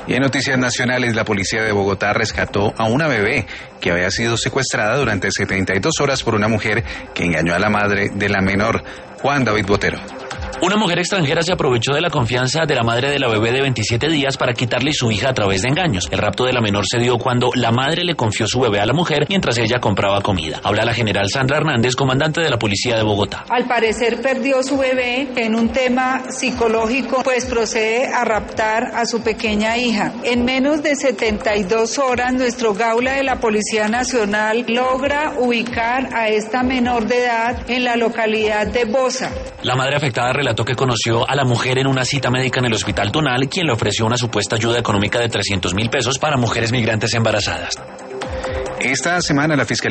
Y en noticias nacionales, la policía de Bogotá rescató a una bebé que había sido secuestrada durante 72 horas por una mujer que engañó a la madre de la menor. Juan David Botero. Una mujer extranjera se aprovechó de la confianza de la madre de la bebé de 27 días para quitarle su hija a través de engaños. El rapto de la menor se dio cuando la madre le confió su bebé a la mujer mientras ella compraba comida. Habla la general Sandra Hernández, comandante de la policía de Bogotá. Al parecer perdió su bebé en un tema psicológico, pues procede a raptar a su pequeña hija. En menos de 72 horas, nuestro Gaula de la Policía Nacional logra ubicar a esta menor de edad en la localidad de Bosa. La madre afectada relató que conoció a la mujer en una cita médica en el Hospital Tunal, quien le ofreció una supuesta ayuda económica de 300.000 pesos para mujeres migrantes embarazadas. Esta semana la Fiscalía